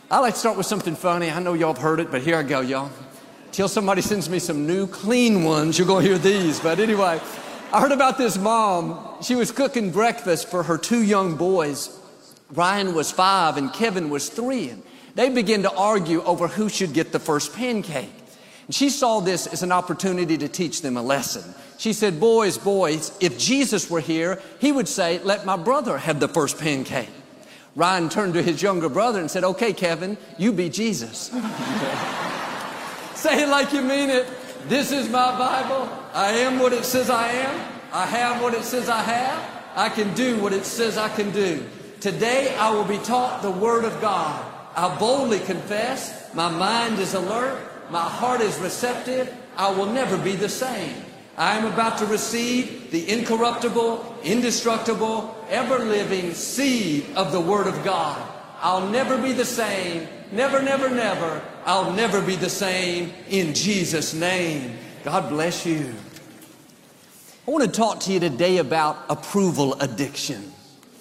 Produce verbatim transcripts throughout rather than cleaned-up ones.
I like to start with something funny. I know y'all have heard it, but here I go, y'all. Till somebody sends me some new clean ones, you're going to hear these. But anyway, I heard about this mom. She was cooking breakfast for her two young boys. Ryan was five and Kevin was three. And they began to argue over who should get the first pancake. And she saw this as an opportunity to teach them a lesson. She said, boys, boys, if Jesus were here, he would say, let my brother have the first pancake. Ryan turned to his younger brother and said, okay, Kevin, you be Jesus. Say it like you mean it. This is my Bible. I am what it says I am. I have what it says I have. I can do what it says I can do. Today I will be taught the Word of God. I boldly confess. My mind is alert. My heart is receptive. I will never be the same. I am about to receive the incorruptible, indestructible, ever-living seed of the Word of God. I'll never be the same. Never, never, never. I'll never be the same in Jesus' name. God bless you. I want to talk to you today about approval addiction.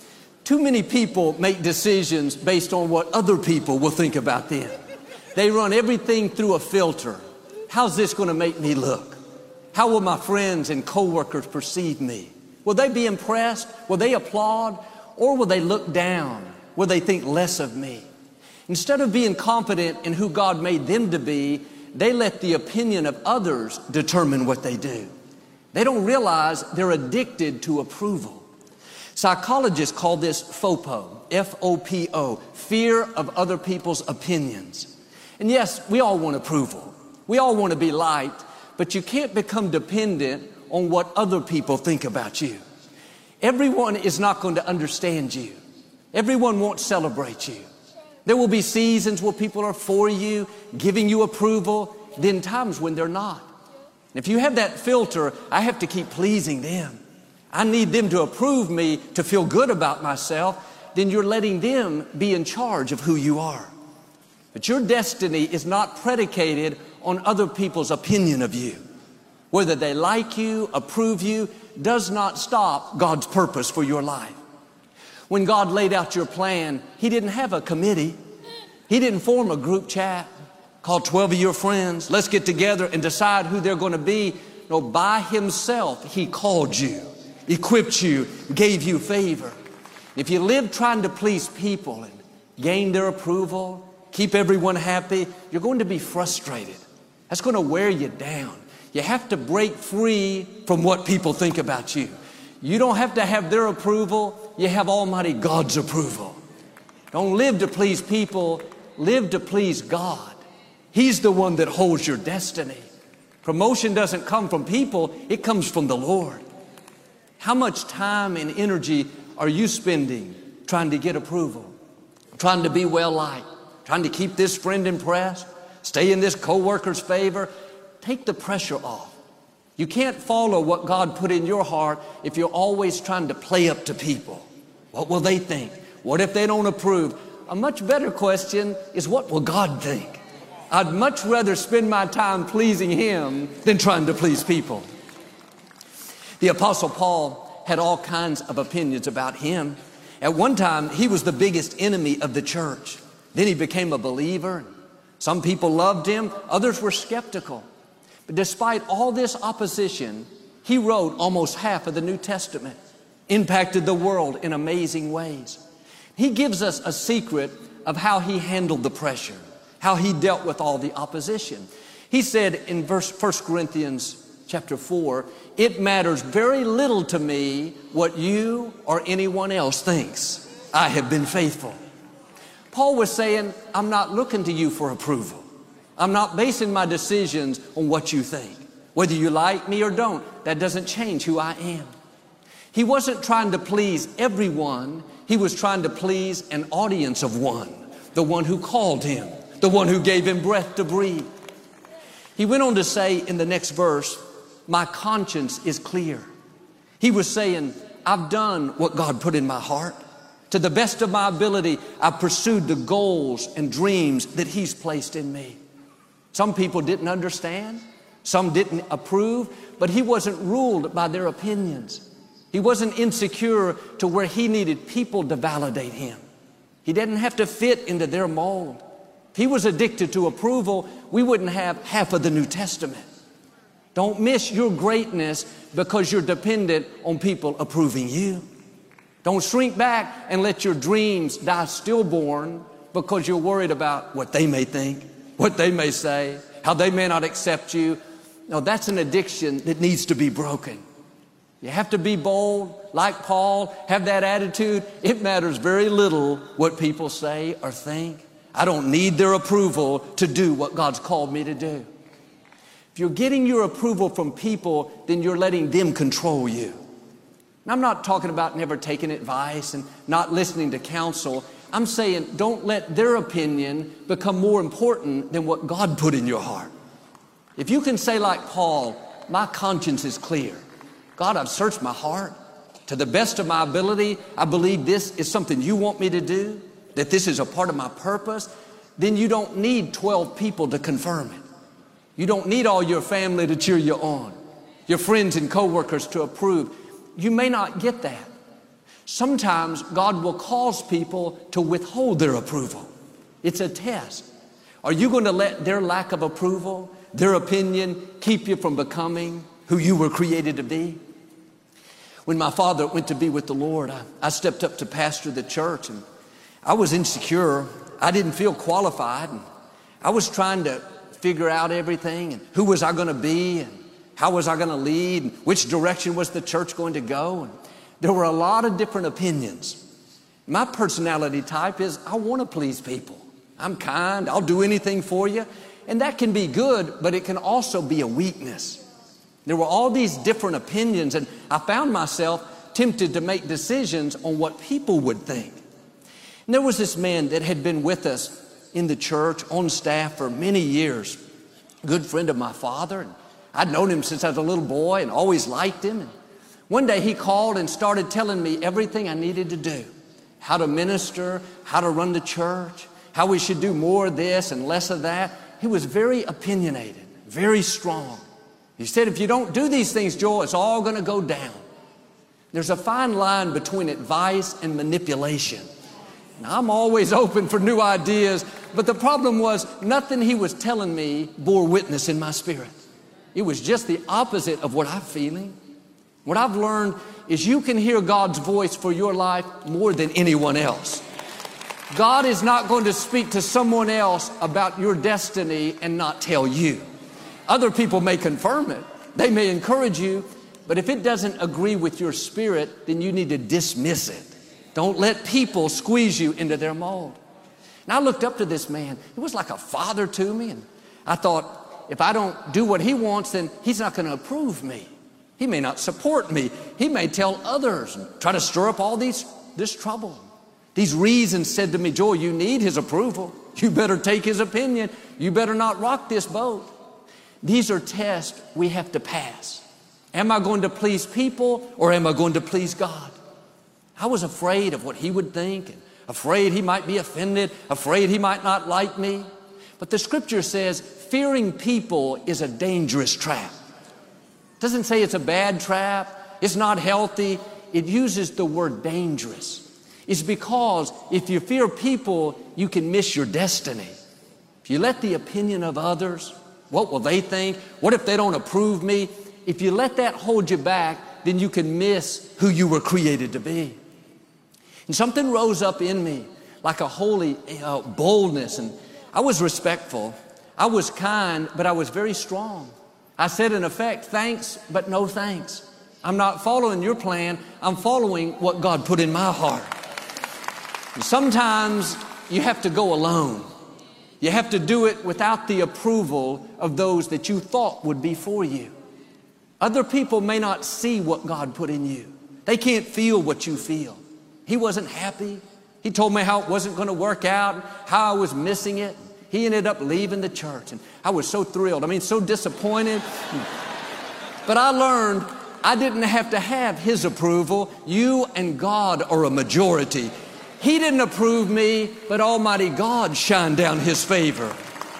Too many people make decisions based on what other people will think about them. They run everything through a filter. How's this going to make me look? How will my friends and coworkers perceive me? Will they be impressed? Will they applaud? Or will they look down? Will they think less of me? Instead of being confident in who God made them to be, they let the opinion of others determine what they do. They don't realize they're addicted to approval. Psychologists call this FOPO, F O P O, fear of other people's opinions. And yes, we all want approval. We all want to be liked, but you can't become dependent on what other people think about you. Everyone is not going to understand you. Everyone won't celebrate you. There will be seasons where people are for you, giving you approval, then times when they're not. If you have that filter, I have to keep pleasing them. I need them to approve me to feel good about myself. Then you're letting them be in charge of who you are. But your destiny is not predicated on other people's opinion of you. Whether they like you, approve you, does not stop God's purpose for your life. When God laid out your plan, He didn't have a committee. He didn't form a group chat. Call twelve of your friends. Let's get together and decide who they're going to be. No, by Himself, He called you, equipped you, gave you favor. If you live trying to please people and gain their approval, keep everyone happy, you're going to be frustrated. That's going to wear you down. You have to break free from what people think about you. You don't have to have their approval. You have Almighty God's approval. Don't live to please people. Live to please God. He's the one that holds your destiny. Promotion doesn't come from people. It comes from the Lord. How much time and energy are you spending trying to get approval? Trying to be well liked? Trying to keep this friend impressed? Stay in this coworker's favor? Take the pressure off. You can't follow what God put in your heart if you're always trying to play up to people. What will they think? What if they don't approve? A much better question is, what will God think? I'd much rather spend my time pleasing Him than trying to please people. The Apostle Paul had all kinds of opinions about him. At one time, he was the biggest enemy of the church. Then he became a believer. Some people loved him. Others were skeptical. But despite all this opposition, he wrote almost half of the New Testament, impacted the world in amazing ways. He gives us a secret of how he handled the pressure, how he dealt with all the opposition. He said in verse First Corinthians chapter four, it matters very little to me what you or anyone else thinks. I have been faithful. Paul was saying, I'm not looking to you for approval. I'm not basing my decisions on what you think. Whether you like me or don't, that doesn't change who I am. He wasn't trying to please everyone. He was trying to please an audience of one, the one who called him, the one who gave him breath to breathe. He went on to say in the next verse, my conscience is clear. He was saying, I've done what God put in my heart. To the best of my ability, I've pursued the goals and dreams that He's placed in me. Some people didn't understand. Some didn't approve, but he wasn't ruled by their opinions. He wasn't insecure to where he needed people to validate him. He didn't have to fit into their mold. he was addicted to approval, we wouldn't have half of the New Testament. Don't miss your greatness because you're dependent on people approving you. Don't shrink back and let your dreams die stillborn because you're worried about what they may think, what they may say, how they may not accept you. No, that's an addiction that needs to be broken. You have to be bold, like Paul, have that attitude. It matters very little what people say or think. I don't need their approval to do what God's called me to do. If you're getting your approval from people, then you're letting them control you. And I'm not talking about never taking advice and not listening to counsel. I'm saying don't let their opinion become more important than what God put in your heart. If you can say like Paul, my conscience is clear. God, I've searched my heart. To the best of my ability, I believe this is something you want me to do, that this is a part of my purpose. Then you don't need twelve people to confirm it. You don't need all your family to cheer you on, your friends and coworkers to approve. You may not get that. Sometimes God will cause people to withhold their approval. It's a test. Are you going to let their lack of approval, their opinion, keep you from becoming who you were created to be? When my father went to be with the Lord, I, I stepped up to pastor the church, and I was insecure. I didn't feel qualified. And I was trying to figure out everything, and who was I going to be, and how was I going to lead, and which direction was the church going to go. And there were a lot of different opinions. My personality type is I want to please people. I'm kind. I'll do anything for you. And that can be good, but it can also be a weakness. There were all these different opinions, and I found myself tempted to make decisions on what people would think. And there was this man that had been with us in the church, on staff for many years, a good friend of my father. And I'd known him since I was a little boy and always liked him. And one day he called and started telling me everything I needed to do, how to minister, how to run the church, how we should do more of this and less of that. He was very opinionated, very strong. He said, if you don't do these things, Joel, it's all going to go down. There's a fine line between advice and manipulation. Now, I'm always open for new ideas, but the problem was nothing he was telling me bore witness in my spirit. It was just the opposite of what I'm feeling. What I've learned is you can hear God's voice for your life more than anyone else. God is not going to speak to someone else about your destiny and not tell you. Other people may confirm it. They may encourage you, but if it doesn't agree with your spirit, then you need to dismiss it. Don't let people squeeze you into their mold. And I looked up to this man. He was like a father to me. And I thought, if I don't do what he wants, then he's not going to approve me. He may not support me. He may tell others and try to stir up all these, this trouble. These reasons said to me, Joel, you need his approval. You better take his opinion. You better not rock this boat. These are tests we have to pass. Am I going to please people or am I going to please God? I was afraid of what he would think, and afraid he might be offended, afraid he might not like me. But the scripture says fearing people is a dangerous trap. It doesn't say it's a bad trap. It's not healthy. It uses the word dangerous. It's because if you fear people, you can miss your destiny. If you let the opinion of others, what will they think? What if they don't approve me? If you let that hold you back, then you can miss who you were created to be. And something rose up in me like a holy uh, boldness. And I was respectful. I was kind, but I was very strong. I said, in effect, thanks, but no thanks. I'm not following your plan. I'm following what God put in my heart. And sometimes you have to go alone. You have to do it without the approval of those that you thought would be for you. Other people may not see what God put in you. They can't feel what you feel. He wasn't happy. He told me how it wasn't going to work out, how I was missing it. He ended up leaving the church, and I was so thrilled. I mean, so disappointed. But I learned I didn't have to have his approval. You and God are a majority. He didn't approve me, but Almighty God shined down his favor.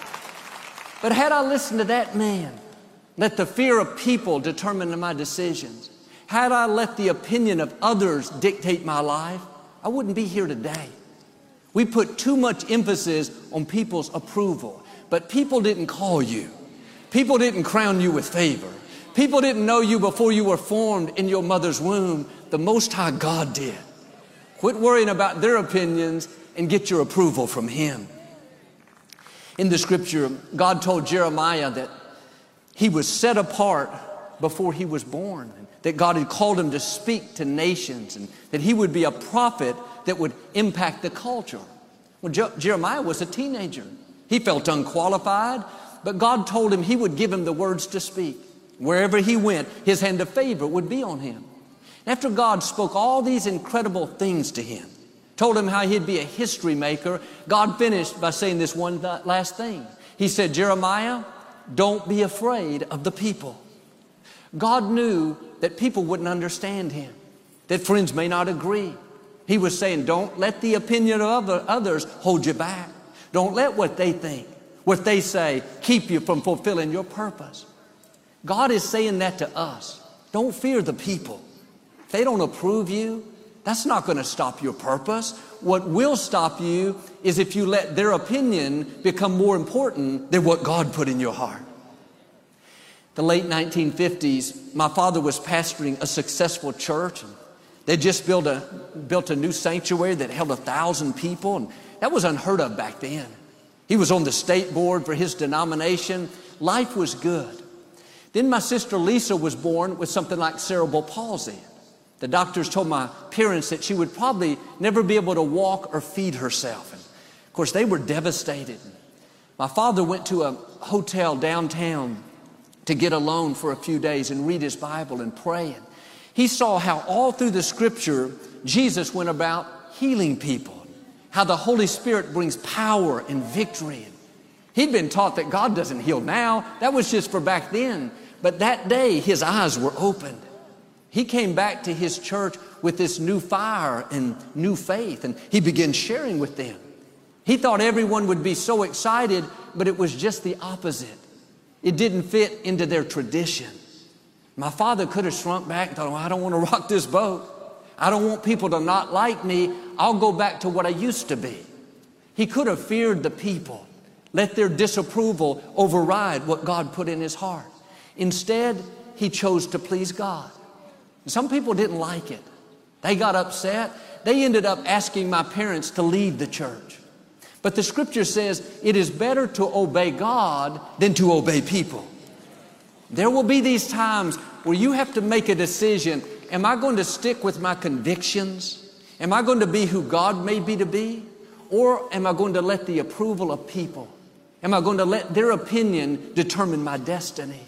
But had I listened to that man, let the fear of people determine my decisions, had I let the opinion of others dictate my life, I wouldn't be here today. We put too much emphasis on people's approval. But people didn't call you. People didn't crown you with favor. People didn't know you before you were formed in your mother's womb. The Most High God did. Quit worrying about their opinions and get your approval from Him. In the scripture, God told Jeremiah that he was set apart before he was born, that God had called him to speak to nations, and that he would be a prophet that would impact the culture. Well, Je- Jeremiah was a teenager. He felt unqualified, but God told him He would give him the words to speak. Wherever he went, His hand of favor would be on him. After God spoke all these incredible things to him, told him how he'd be a history maker, God finished by saying this one th- last thing. He said, Jeremiah, don't be afraid of the people. God knew that people wouldn't understand him, that friends may not agree. He was saying, don't let the opinion of other, others hold you back. Don't let what they think, what they say, keep you from fulfilling your purpose. God is saying that to us. Don't fear the people. If they don't approve you, that's not going to stop your purpose. What will stop you is if you let their opinion become more important than what God put in your heart. The late nineteen fifties, my father was pastoring a successful church. And they just built a, built a new sanctuary that held a thousand people. And that was unheard of back then. He was on the state board for his denomination. Life was good. Then my sister Lisa was born with something like cerebral palsy. The doctors told my parents that she would probably never be able to walk or feed herself. And of course, they were devastated. My father went to a hotel downtown to get alone for a few days and read his Bible and pray. And he saw how all through the scripture, Jesus went about healing people, how the Holy Spirit brings power and victory. He'd been taught that God doesn't heal now. That was just for back then. But that day, his eyes were opened. He came back to his church with this new fire and new faith, and he began sharing with them. He thought everyone would be so excited, but it was just the opposite. It didn't fit into their tradition. My father could have shrunk back and thought, well, I don't want to rock this boat. I don't want people to not like me. I'll go back to what I used to be. He could have feared the people, let their disapproval override what God put in his heart. Instead, he chose to please God. Some people didn't like it. They got upset. They ended up asking my parents to leave the church. But the scripture says it is better to obey God than to obey people. There will be these times where you have to make a decision. Am I going to stick with my convictions? Am I going to be who God made me to be? Or am I going to let the approval of people? Am I going to let their opinion determine my destiny?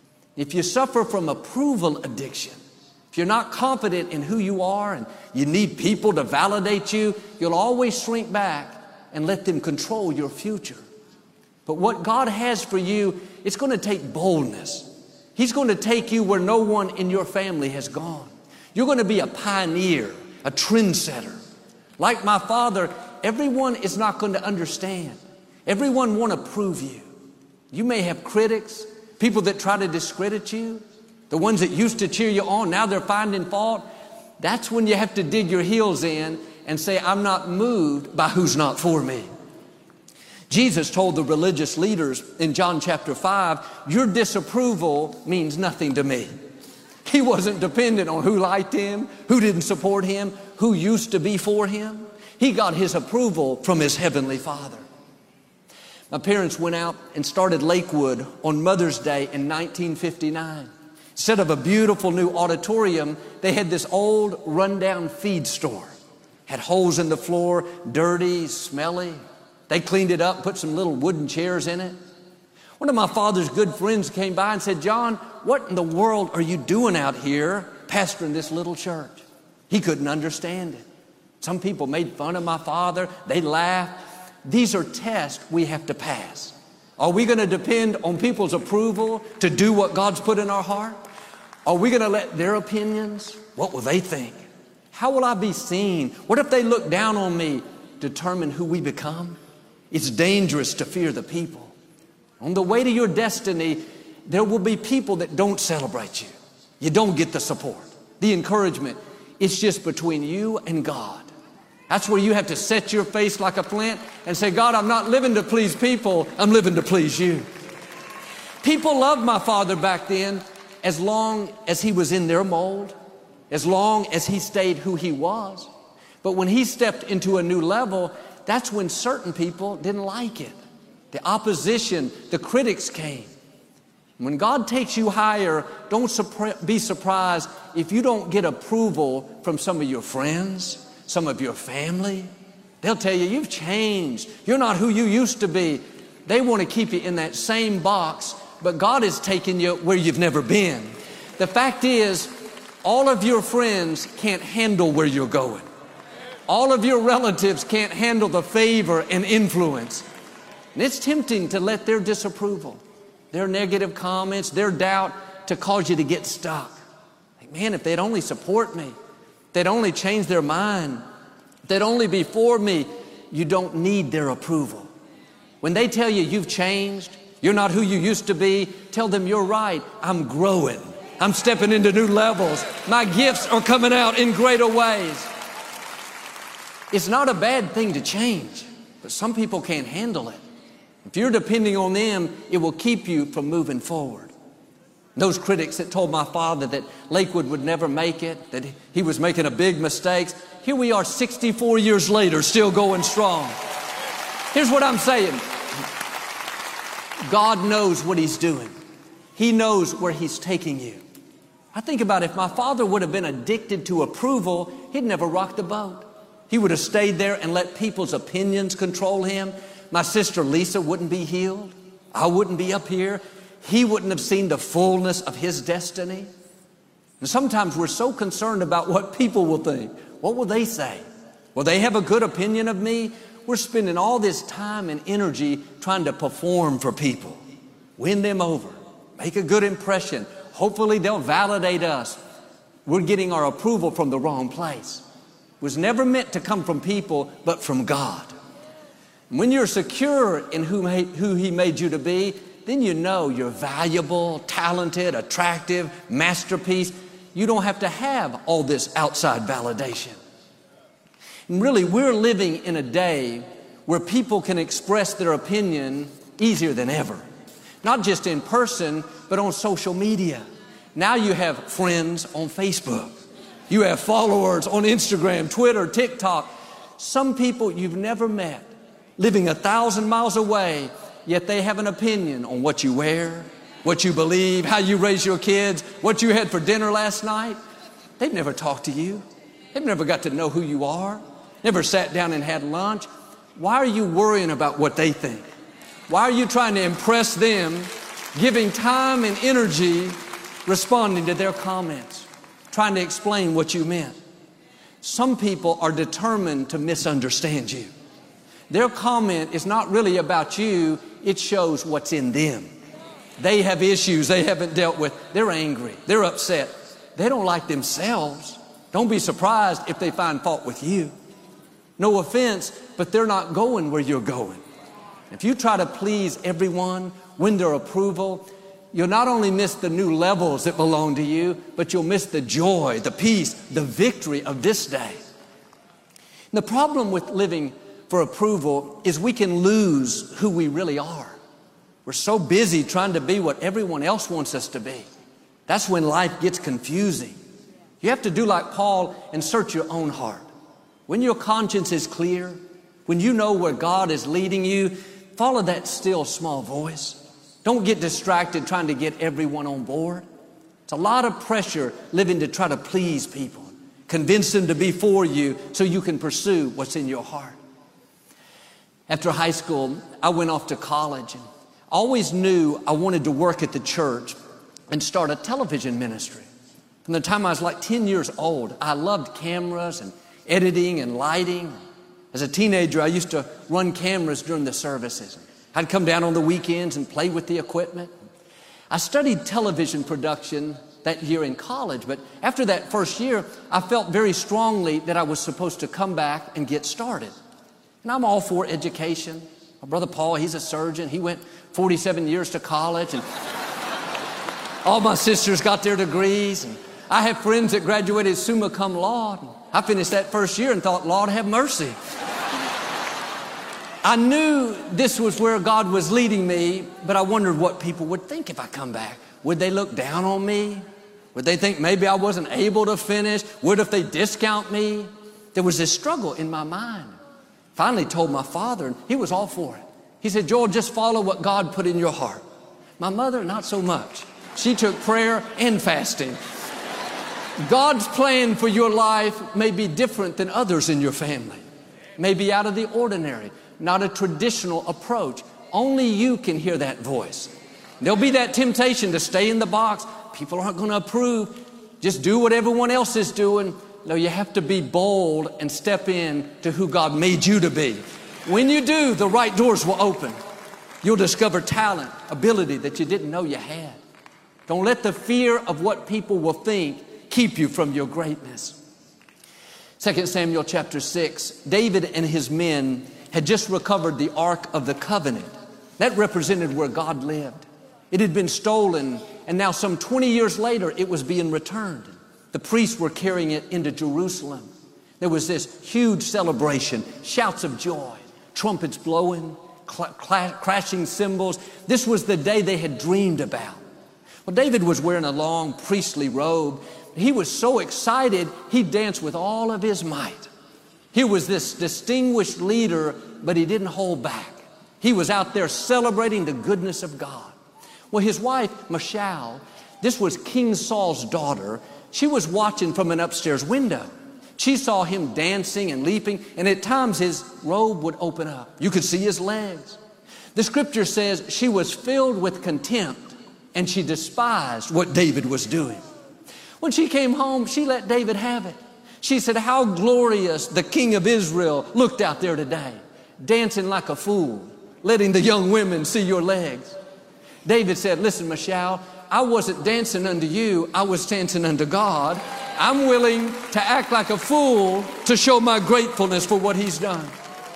If you suffer from approval addiction, if you're not confident in who you are and you need people to validate you, you'll always shrink back and let them control your future. But what God has for you, it's going to take boldness. He's going to take you where no one in your family has gone. You're going to be a pioneer, a trendsetter. Like my father, everyone is not going to understand. Everyone won't approve you. You may have critics, people that try to discredit you. The ones that used to cheer you on, now they're finding fault. That's when you have to dig your heels in and say, I'm not moved by who's not for me. Jesus told the religious leaders in John chapter five, your disapproval means nothing to me. He wasn't dependent on who liked him, who didn't support him, who used to be for him. He got his approval from his heavenly Father. My parents went out and started Lakewood on Mother's Day in nineteen fifty-nine. Instead of a beautiful new auditorium, they had this old rundown feed store. Had holes in the floor, dirty, smelly. They cleaned it up, put some little wooden chairs in it. One of my father's good friends came by and said, John, what in the world are you doing out here pastoring this little church? He couldn't understand it. Some people made fun of my father. They laughed. These are tests we have to pass. Are we going to depend on people's approval to do what God's put in our heart? Are we going to let their opinions, what will they think? How will I be seen? What if they look down on me? Determine who we become? It's dangerous to fear the people. On the way to your destiny, there will be people that don't celebrate you. You don't get the support, the encouragement. It's just between you and God. That's where you have to set your face like a flint and say, God, I'm not living to please people, I'm living to please you. People loved my father back then as long as he was in their mold, as long as he stayed who he was. But when he stepped into a new level, that's when certain people didn't like it. The opposition, the critics came. When God takes you higher, don't be surprised if you don't get approval from some of your friends, some of your family. They'll tell you, you've changed. You're not who you used to be. They want to keep you in that same box, but God is taking you where you've never been. The fact is, all of your friends can't handle where you're going. All of your relatives can't handle the favor and influence. And it's tempting to let their disapproval, their negative comments, their doubt to cause you to get stuck. Like, man, if they'd only support me, if they'd only change their mind, if they'd only be for me. You don't need their approval. When they tell you you've changed, you're not who you used to be, tell them you're right. I'm growing. I'm stepping into new levels. My gifts are coming out in greater ways. It's not a bad thing to change, but some people can't handle it. If you're depending on them, it will keep you from moving forward. Those critics that told my father that Lakewood would never make it, that he was making a big mistake, here we are sixty-four years later, still going strong. Here's what I'm saying. God knows what He's doing. He knows where He's taking you. I think about if my father would have been addicted to approval, he'd never rocked the boat. He would have stayed there and let people's opinions control him. My sister Lisa wouldn't be healed. I wouldn't be up here. He wouldn't have seen the fullness of his destiny. And sometimes we're so concerned about what people will think. What will they say? Will they have a good opinion of me? We're spending all this time and energy trying to perform for people, win them over, make a good impression. Hopefully they'll validate us. We're getting our approval from the wrong place. It was never meant to come from people, but from God. When you're secure in who, who He made you to be, then you know you're valuable, talented, attractive, masterpiece. You don't have to have all this outside validation. And really, we're living in a day where people can express their opinion easier than ever. Not just in person, but on social media. Now you have friends on Facebook. You have followers on Instagram, Twitter, TikTok. Some people you've never met, living a thousand miles away, yet they have an opinion on what you wear, what you believe, how you raise your kids, what you had for dinner last night. They've never talked to you. They've never got to know who you are, never sat down and had lunch. Why are you worrying about what they think? Why are you trying to impress them, giving time and energy responding to their comments, trying to explain what you meant? Some people are determined to misunderstand you. Their comment is not really about you, it shows what's in them. They have issues they haven't dealt with. They're angry, they're upset. They don't like themselves. Don't be surprised if they find fault with you. No offense, but they're not going where you're going. If you try to please everyone, win their approval, you'll not only miss the new levels that belong to you, but you'll miss the joy, the peace, the victory of this day. And the problem with living for approval is we can lose who we really are. We're so busy trying to be what everyone else wants us to be. That's when life gets confusing. You have to do like Paul and search your own heart. When your conscience is clear, when you know where God is leading you, follow that still small voice. Don't get distracted trying to get everyone on board. It's a lot of pressure living to try to please people, convince them to be for you so you can pursue what's in your heart. After high school, I went off to college and I always knew I wanted to work at the church and start a television ministry. From the time I was like ten years old, I loved cameras and editing and lighting. As a teenager, I used to run cameras during the services. I'd come down on the weekends and play with the equipment. I studied television production that year in college, but after that first year, I felt very strongly that I was supposed to come back and get started. And I'm all for education. My brother Paul, he's a surgeon. He went forty-seven years to college, and all my sisters got their degrees, and I have friends that graduated summa cum laude. I finished that first year and thought, Lord, have mercy. I knew this was where God was leading me, but I wondered what people would think if I come back. Would they look down on me? Would they think maybe I wasn't able to finish? What if they discount me? There was this struggle in my mind. Finally told my father, and he was all for it. He said, Joel, just follow what God put in your heart. My mother, not so much. She took prayer and fasting. God's plan for your life may be different than others in your family. May be out of the ordinary, not a traditional approach. Only you can hear that voice. There'll be that temptation to stay in the box. People aren't going to approve. Just do what everyone else is doing. No, you have to be bold and step in to who God made you to be. When you do, the right doors will open. You'll discover talent, ability that you didn't know you had. Don't let the fear of what people will think keep you from your greatness. Second Samuel chapter six, David and his men had just recovered the Ark of the Covenant. That represented where God lived. It had been stolen, and now some twenty years later, it was being returned. The priests were carrying it into Jerusalem. There was this huge celebration, shouts of joy, trumpets blowing, cl- cl- crashing cymbals. This was the day they had dreamed about. Well, David was wearing a long priestly robe. He was so excited, he danced with all of his might. He was this distinguished leader, but he didn't hold back. He was out there celebrating the goodness of God. Well, his wife, Michal, this was King Saul's daughter. She was watching from an upstairs window. She saw him dancing and leaping, and at times his robe would open up. You could see his legs. The scripture says she was filled with contempt, and she despised what David was doing. When she came home, she let David have it. She said, how glorious the king of Israel looked out there today, dancing like a fool, letting the young women see your legs. David said, listen, Michal, I wasn't dancing unto you, I was dancing unto God. I'm willing to act like a fool to show my gratefulness for what he's done.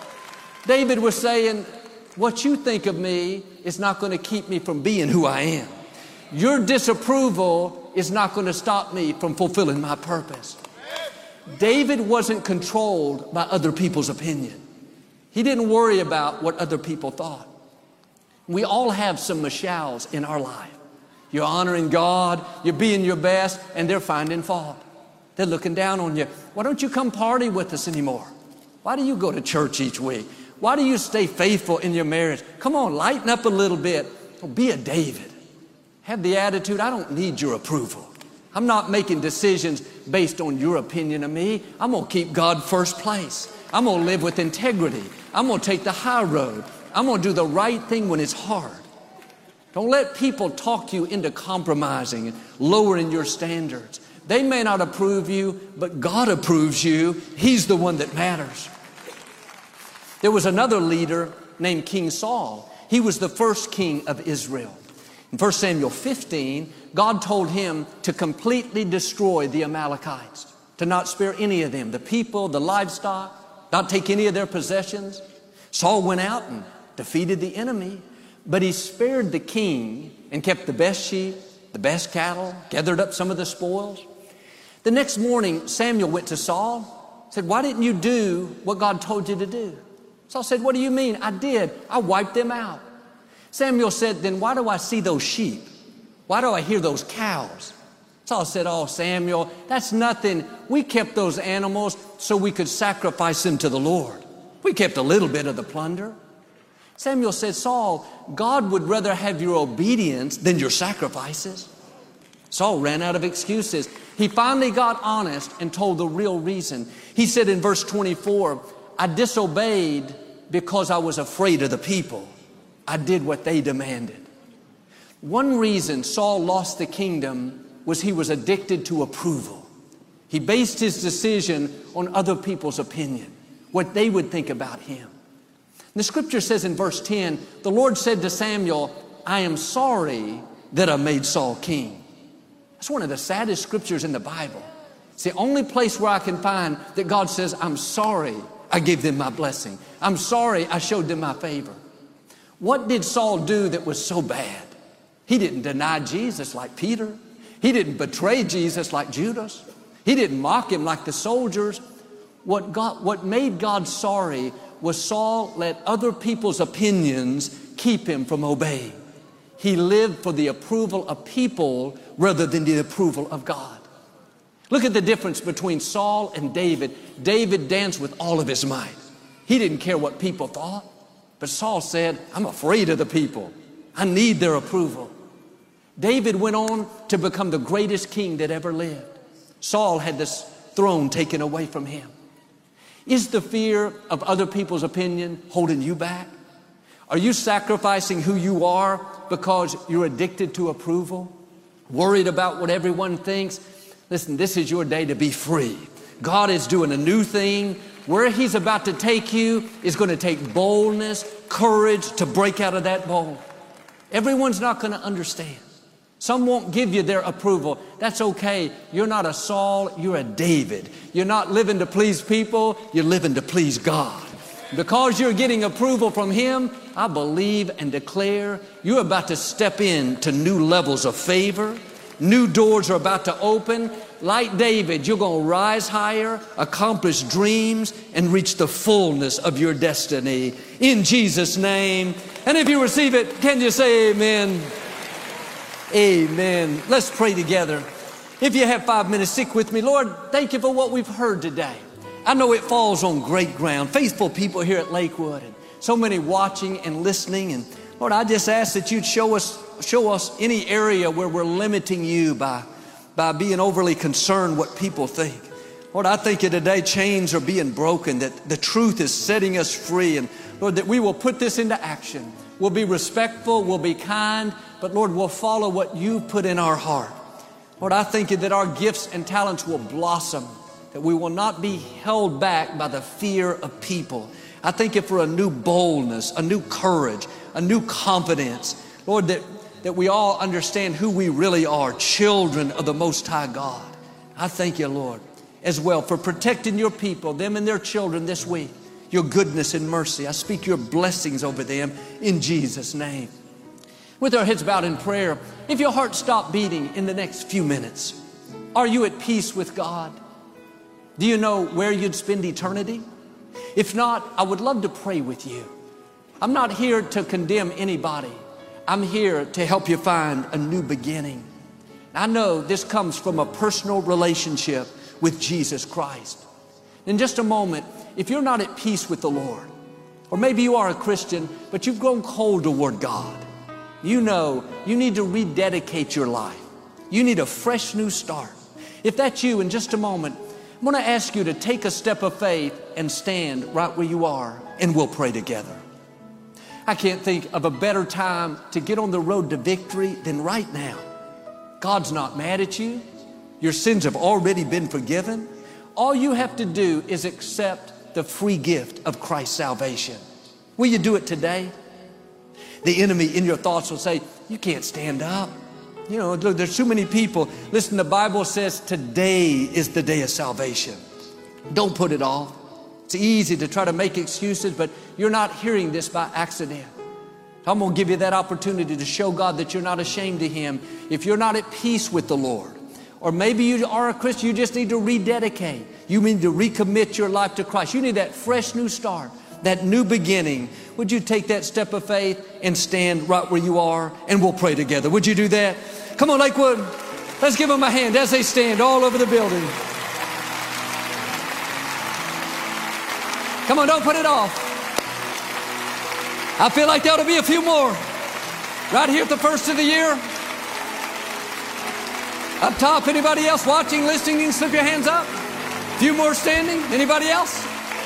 David was saying, what you think of me is not going to keep me from being who I am. Your disapproval is not going to stop me from fulfilling my purpose. David wasn't controlled by other people's opinion. He didn't worry about what other people thought. We all have some Michals in our life. You're honoring God, you're being your best, and they're finding fault. They're looking down on you. Why don't you come party with us anymore? Why do you go to church each week? Why do you stay faithful in your marriage? Come on, lighten up a little bit. Be a David. Have the attitude, I don't need your approval. I'm not making decisions based on your opinion of me. I'm going to keep God first place. I'm going to live with integrity. I'm going to take the high road. I'm going to do the right thing when it's hard. Don't let people talk you into compromising and lowering your standards. They may not approve you, but God approves you. He's the one that matters. There was another leader named King Saul. He was the first king of Israel. In First Samuel fifteen, God told him to completely destroy the Amalekites, to not spare any of them, the people, the livestock, not take any of their possessions. Saul went out and defeated the enemy, but he spared the king and kept the best sheep, the best cattle, gathered up some of the spoils. The next morning, Samuel went to Saul, said, why didn't you do what God told you to do? Saul said, what do you mean? I did. I wiped them out. Samuel said, then why do I see those sheep? Why do I hear those cows? Saul said, oh, Samuel, that's nothing. We kept those animals so we could sacrifice them to the Lord. We kept a little bit of the plunder. Samuel said, Saul, God would rather have your obedience than your sacrifices. Saul ran out of excuses. He finally got honest and told the real reason. He said in verse twenty-four, I disobeyed because I was afraid of the people. I did what they demanded. One reason Saul lost the kingdom was he was addicted to approval. He based his decision on other people's opinion, what they would think about him. The scripture says in verse ten, the Lord said to Samuel, I am sorry that I made Saul king. That's one of the saddest scriptures in the Bible. It's the only place where I can find that God says, I'm sorry I gave them my blessing. I'm sorry I showed them my favor. What did Saul do that was so bad? He didn't deny Jesus like Peter. He didn't betray Jesus like Judas. He didn't mock him like the soldiers. What God, what made God sorry was Saul let other people's opinions keep him from obeying. He lived for the approval of people rather than the approval of God. Look at the difference between Saul and David. David danced with all of his might. He didn't care what people thought. But Saul said, I'm afraid of the people. I need their approval. David went on to become the greatest king that ever lived. Saul had this throne taken away from him. Is the fear of other people's opinion holding you back? Are you sacrificing who you are because you're addicted to approval? Worried about what everyone thinks? Listen, this is your day to be free. God is doing a new thing. Where He's about to take you is going to take boldness, courage to break out of that bowl. Everyone's not going to understand. Some won't give you their approval. That's okay. You're not a Saul, you're a David. You're not living to please people, you're living to please God. Because you're getting approval from Him, I believe and declare you're about to step into new levels of favor. New doors are about to open. Like David, you're going to rise higher, accomplish dreams, and reach the fullness of your destiny. In Jesus' name. And if you receive it, can you say amen? Amen. Let's pray together. If you have five minutes, stick with me. Lord, thank you for what we've heard today. I know it falls on great ground. Faithful people here at Lakewood, and so many watching and listening. And Lord, I just ask that you'd show us, show us any area where we're limiting you by, by being overly concerned what people think. Lord, I thank you today chains are being broken, that the truth is setting us free. And Lord, that we will put this into action. We'll be respectful, we'll be kind, but Lord, we'll follow what you put in our heart. Lord, I thank you that our gifts and talents will blossom, that we will not be held back by the fear of people. I thank you for a new boldness, a new courage, a new confidence. Lord, that, that we all understand who we really are, children of the Most High God. I thank you, Lord, as well for protecting your people, them and their children this week. Your goodness and mercy. I speak your blessings over them in Jesus' name. With our heads bowed in prayer, if your heart stopped beating in the next few minutes, are you at peace with God? Do you know where you'd spend eternity? If not, I would love to pray with you. I'm not here to condemn anybody. I'm here to help you find a new beginning. I know this comes from a personal relationship with Jesus Christ. In just a moment, if you're not at peace with the Lord, or maybe you are a Christian, but you've grown cold toward God, you know you need to rededicate your life. You need a fresh new start. If that's you, in just a moment, I'm going to ask you to take a step of faith and stand right where you are, and we'll pray together. I can't think of a better time to get on the road to victory than right now. God's not mad at you. Your sins have already been forgiven. All you have to do is accept the free gift of Christ's salvation. Will you do it today? The enemy in your thoughts will say, you can't stand up. You know, look, there's too many people. Listen, the Bible says today is the day of salvation. Don't put it off. It's easy to try to make excuses, but you're not hearing this by accident. I'm going to give you that opportunity to show God that you're not ashamed of Him. If you're not at peace with the Lord, or maybe you are a Christian, you just need to rededicate. You need to recommit your life to Christ. You need that fresh new start, that new beginning. Would you take that step of faith and stand right where you are, and we'll pray together. Would you do that? Come on, Lakewood. Let's give them a hand as they stand all over the building. Come on, don't put it off. I feel like there ought to be a few more. Right here at the first of the year. Up top, anybody else watching, listening, you can slip your hands up. A few more standing. Anybody else?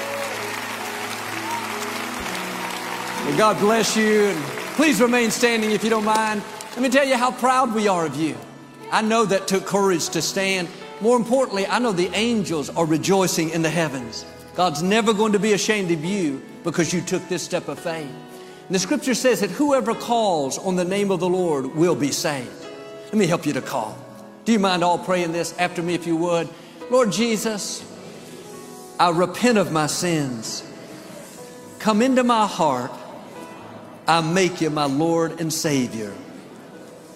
Well, God bless you. And please remain standing if you don't mind. Let me tell you how proud we are of you. I know that took courage to stand. More importantly, I know the angels are rejoicing in the heavens. God's never going to be ashamed of you because you took this step of faith. And the scripture says that whoever calls on the name of the Lord will be saved. Let me help you to call. Do you mind all praying this after me if you would? Lord Jesus, I repent of my sins. Come into my heart. I make you my Lord and Savior.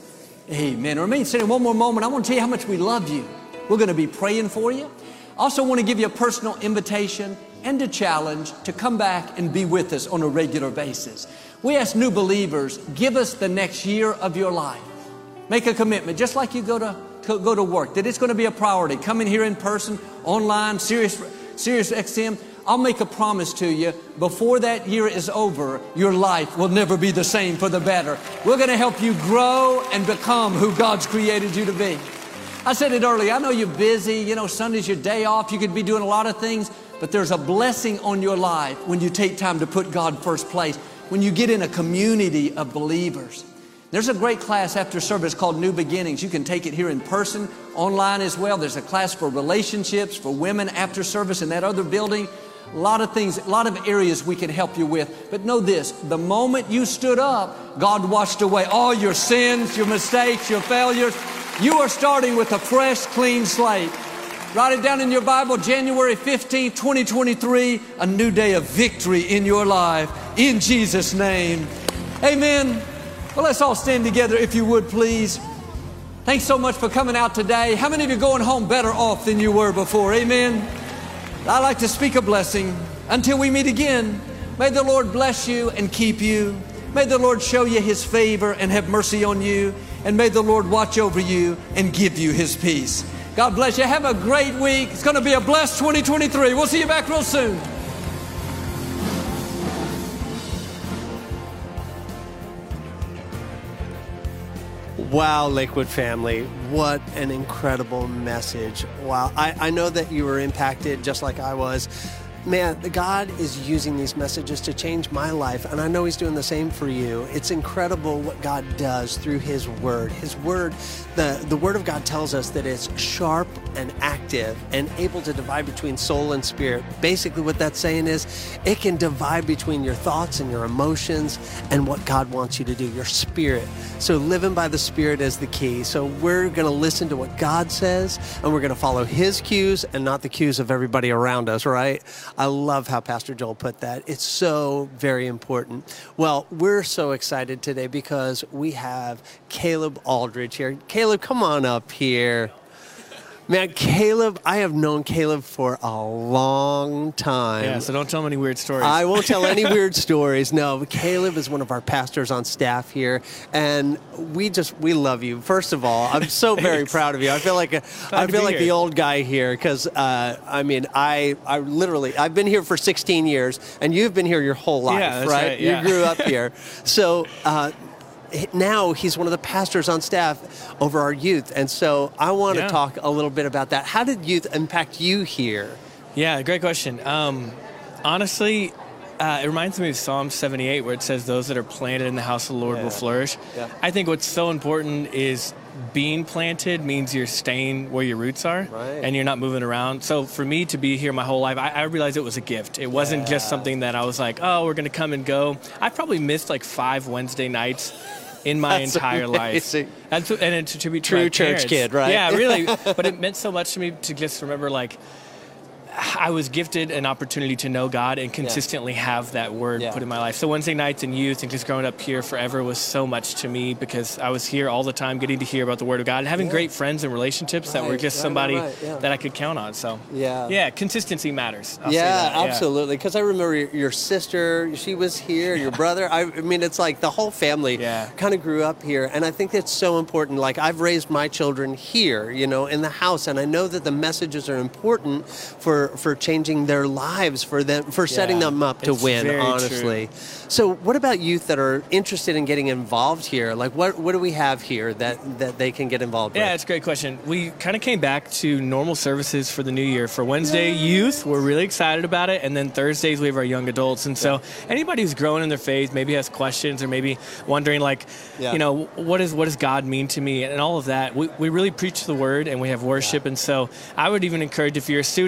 Amen. Remain standing one more moment. I want to tell you how much we love you. We're going to be praying for you. Also want to give you a personal invitation and a challenge to come back and be with us on a regular basis. We ask new believers, give us the next year of your life. Make a commitment, just like you go to, to go to work, that it's going to be a priority. Come in here in person, online, Sirius, Sirius X M. I'll make a promise to you, before that year is over, your life will never be the same for the better. We're going to help you grow and become who God's created you to be. I said it earlier, I know you're busy, you know, Sunday's your day off, you could be doing a lot of things, but there's a blessing on your life when you take time to put God first place, when you get in a community of believers. There's a great class after service called New Beginnings. You can take it here in person, online as well. There's a class for relationships, for women after service in that other building. A lot of things, a lot of areas we can help you with. But know this, the moment you stood up, God washed away all your sins, your mistakes, your failures. You are starting with a fresh, clean slate. Write it down in your Bible, January fifteenth, twenty twenty-three, a new day of victory in your life. In Jesus' name, amen. Well, let's all stand together if you would, please. Thanks so much for coming out today. How many of you are going home better off than you were before? Amen. I'd like to speak a blessing. Until we meet again, may the Lord bless you and keep you. May the Lord show you His favor and have mercy on you. And may the Lord watch over you and give you His peace. God bless you. Have a great week. It's going to be a blessed twenty twenty-three. We'll see you back real soon. Wow, Lakewood family, what an incredible message. Wow, I, I know that you were impacted just like I was. Man, God is using these messages to change my life, and I know He's doing the same for you. It's incredible what God does through His Word. His Word, the, the Word of God tells us that it's sharp and active and able to divide between soul and spirit. Basically what that's saying is it can divide between your thoughts and your emotions and what God wants you to do, your spirit. So living by the Spirit is the key. So we're going to listen to what God says, and we're going to follow His cues and not the cues of everybody around us, right? I love how Pastor Joel put that. It's so very important. Well, we're so excited today because we have Caleb Aldridge here. Caleb, come on up here. Man, Caleb, I have known Caleb for a long time. Yeah, so don't tell him any weird stories. I won't tell any weird stories. No, but Caleb is one of our pastors on staff here, and we just we love you. First of all, I'm so very proud of you. I feel like a, I feel like here. the old guy here because uh, I mean I I literally I've been here for sixteen years, and you've been here your whole life, yeah, that's right? right yeah. You grew up here, so. Uh, Now he's one of the pastors on staff over our youth. And so I want to yeah. talk a little bit about that. How did youth impact you here? Yeah, great question. Um, honestly, uh, it reminds me of Psalm seventy-eight where it says those that are planted in the house of the Lord yeah. will flourish. Yeah. I think what's so important is being planted means you're staying where your roots are right. and you're not moving around. So for me to be here my whole life, I, I realized it was a gift. It wasn't yeah. just something that I was like, oh, we're going to come and go. I've probably missed like five Wednesday nights in my That's entire amazing. life. That's, and it's to be true church kid, right? Yeah, really. But it meant so much to me to just remember, like, I was gifted an opportunity to know God and consistently yeah. have that word yeah. put in my life. So Wednesday nights and youth and just growing up here forever was so much to me because I was here all the time getting to hear about the Word of God and having yeah. great friends and relationships right. that were just right, somebody right, right. Yeah. that I could count on. So yeah, yeah consistency matters. I'll yeah, absolutely. Because I remember your, your sister, she was here, your brother. I, I mean, it's like the whole family yeah. kind of grew up here. And I think that's so important. Like I've raised my children here, you know, in the house. And I know that the messages are important for for changing their lives, for them, for setting yeah, them up to win, honestly. True. So what about youth that are interested in getting involved here? Like what, what do we have here that, that they can get involved yeah, with? Yeah, it's a great question. We kind of came back to normal services for the new year. For Wednesday Yay. youth, we're really excited about it. And then Thursdays, we have our young adults. And so yeah. anybody who's growing in their faith, maybe has questions or maybe wondering like, yeah. you know, what, is, what does God mean to me? And all of that, we, we really preach the Word and we have worship. Yeah. And so I would even encourage if you're a student and you're like, I don't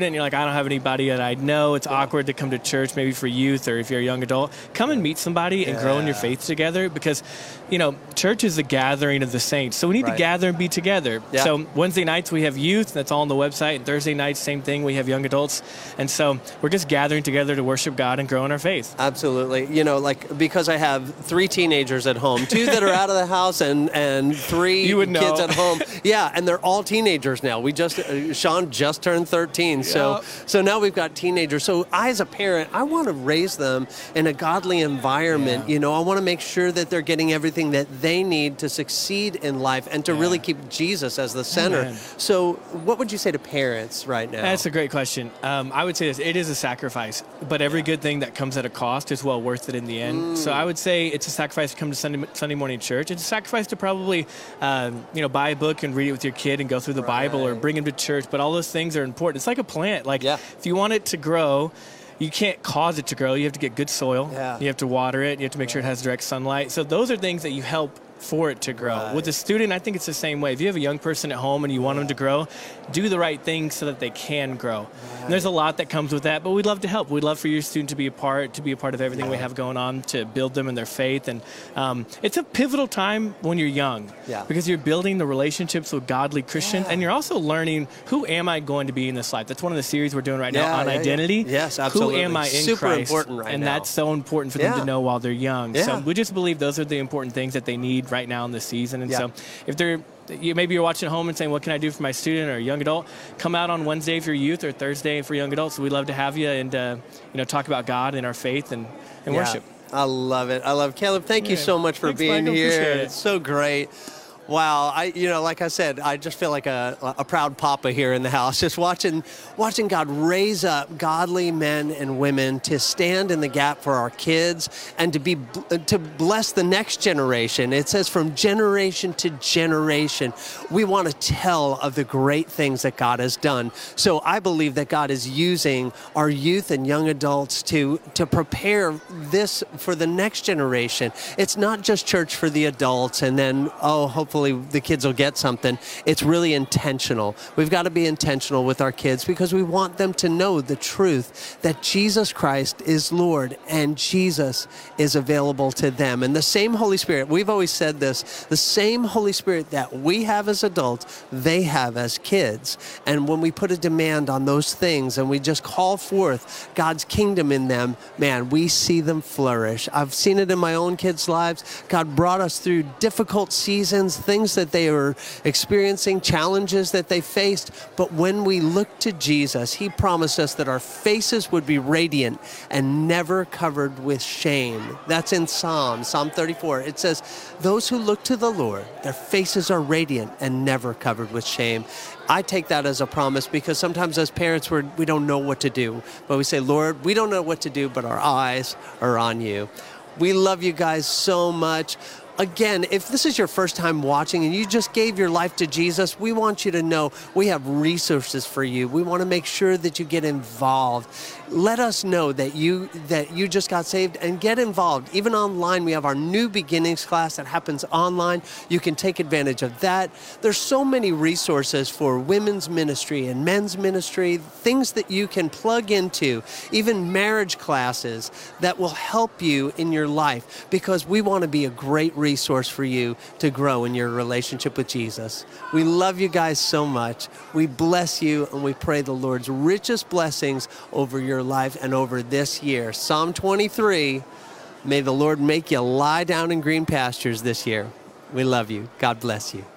don't have anybody that I know. It's awkward to come to church, maybe for youth or if you're a young adult. Come and meet somebody and yeah. grow in your faith together, because, you know, church is the gathering of the saints. So we need right. to gather and be together. Yeah. So Wednesday nights we have youth. That's all on the website. And Thursday nights, same thing. We have young adults. And so we're just gathering together to worship God and grow in our faith. Absolutely. You know, like, because I have three teenagers at home, two that are out of the house and, and three you would know. kids at home. Yeah, and they're all teenagers now. We just, uh, Sean just turned thirteen. Yeah. So, so now we've got teenagers. So I, as a parent, I want to raise them in a godly environment. Yeah. You know, I want to make sure that they're getting everything that they need to succeed in life and to yeah. really keep Jesus as the center. Amen. So what would you say to parents right now? That's a great question. Um, I would say this, it is a sacrifice, but every good thing that comes at a cost is well worth it in the end. Mm. So I would say it's a sacrifice to come to Sunday, Sunday morning church. It's a sacrifice to probably, um, you know, buy a book and read it with your kid and go through the right. Bible or bring him to church. But all those things are important. It's like a plant. Like yeah. if you want it to grow, you can't cause it to grow. You have to get good soil. Yeah. You have to water it. You have to make sure it has direct sunlight. So those are things that you help for it to grow. Right. With a student, I think it's the same way. If you have a young person at home and you want them to grow, do the right things so that they can grow. Right. And there's a lot that comes with that, but we'd love to help. We'd love for your student to be a part, to be a part of everything yeah. we have going on, to build them in their faith. And um, it's a pivotal time when you're young yeah. because you're building the relationships with godly Christians, yeah. and you're also learning, who am I going to be in this life? That's one of the series we're doing right yeah, now on yeah, identity. Yeah. Yes, absolutely. Who am I in Super Christ? Important right and now. That's so important for yeah. them to know while they're young. Yeah. So we just believe those are the important things that they need right now in this season. And yeah. so if they're, you, maybe you're watching at home and saying, what can I do for my student or young adult? Come out on Wednesday for youth or Thursday for young adults. We'd love to have you and, uh, you know, talk about God and our faith and, and yeah. worship. I love it. I love Caleb. Thank yeah. you so much for Thanks, being Michael. here. Appreciate it. It's so great. Wow, I you know, like I said, I just feel like a, a proud papa here in the house, just watching watching God raise up godly men and women to stand in the gap for our kids and to be to bless the next generation. It says from generation to generation, we want to tell of the great things that God has done. So I believe that God is using our youth and young adults to to prepare this for the next generation. It's not just church for the adults and then, oh, hopefully the kids will get something. It's really intentional. We've got to be intentional with our kids because we want them to know the truth that Jesus Christ is Lord and Jesus is available to them. And the same Holy Spirit, we've always said this, the same Holy Spirit that we have as adults, they have as kids. And when we put a demand on those things and we just call forth God's kingdom in them, man, we see them flourish. I've seen it in my own kids' lives. God brought us through difficult seasons, things that they were experiencing, challenges that they faced. But when we look to Jesus, he promised us that our faces would be radiant and never covered with shame. That's in Psalm, Psalm thirty-four. It says, those who look to the Lord, their faces are radiant and never covered with shame. I take that as a promise because sometimes as parents, we're, we don't know what to do. But we say, Lord, we don't know what to do, but our eyes are on you. We love you guys so much. Again, if this is your first time watching and you just gave your life to Jesus, we want you to know we have resources for you. We want to make sure that you get involved. Let us know that you that you just got saved and get involved. Even online, we have our New Beginnings class that happens online. You can take advantage of that. There's so many resources for women's ministry and men's ministry, things that you can plug into, even marriage classes that will help you in your life because we want to be a great resource for you to grow in your relationship with Jesus. We love you guys so much. We bless you and we pray the Lord's richest blessings over your life and over this year. Psalm twenty-three, may the Lord make you lie down in green pastures this year. We love you. God bless you.